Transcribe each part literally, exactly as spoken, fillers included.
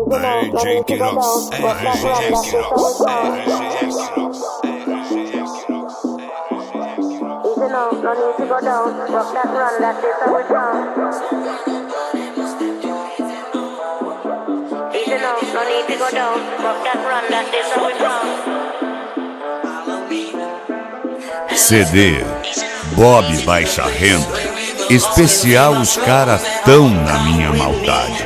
A J Queiroz, R G X, R G X. No, no need to go down. Rock that run, that is how we come. Easy now, no need to go down. Rock that run, that is how we come. C D Bob Baixa Renda. Especial Os Cara Tão Na Minha Maldade.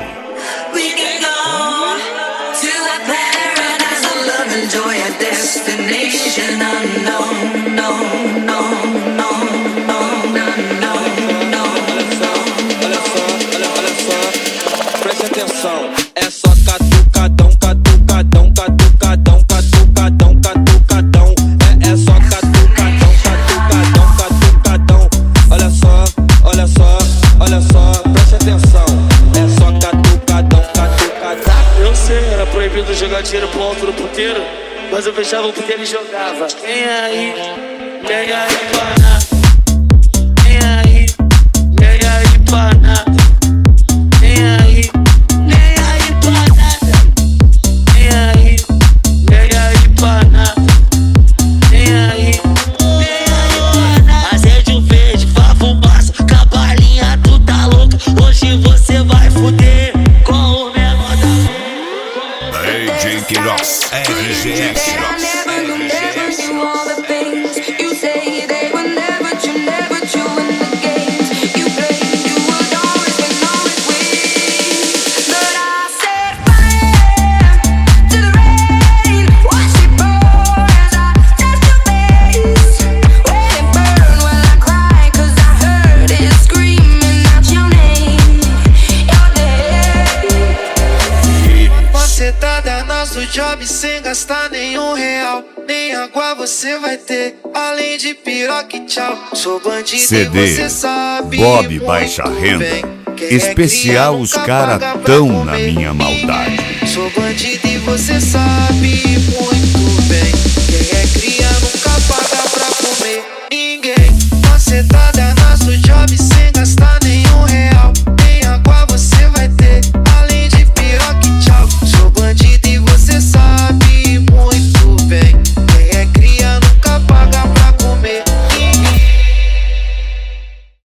Enjoy a destination unknown, no, no, no, no, no, no, no. Olha só, olha, olha só, preste atenção. É só catucadão, catucadão, catucadão, catucadão, catucadão. É, é só catucadão, catucadão, catucadão. Olha só, olha só, olha só, preste atenção. É só catucadão, catucadão. Eu sei, era proibido jogar dinheiro pro alto do puteiro, mas eu fechava o puteiro e jogava. Vem aí, pega aí, pana. Vem aí, pega aí, pana. Vem aí, vem aí, pana. Vem aí, pega aí, pana. Vem aí, vem aí, pana. Acende o verde, faz fumaça, com a balinha tu tá louca. Hoje você vai fuder com o menor da A J Queiroz, R G X. Nosso job sem gastar nenhum real, nem água você vai ter, além de piroca e tchau. Sou bandido C D e você sabe Bob Baixa Renda. Especial Os Cara Tão Na Minha Maldade. Sou bandido e você sabe muito bem.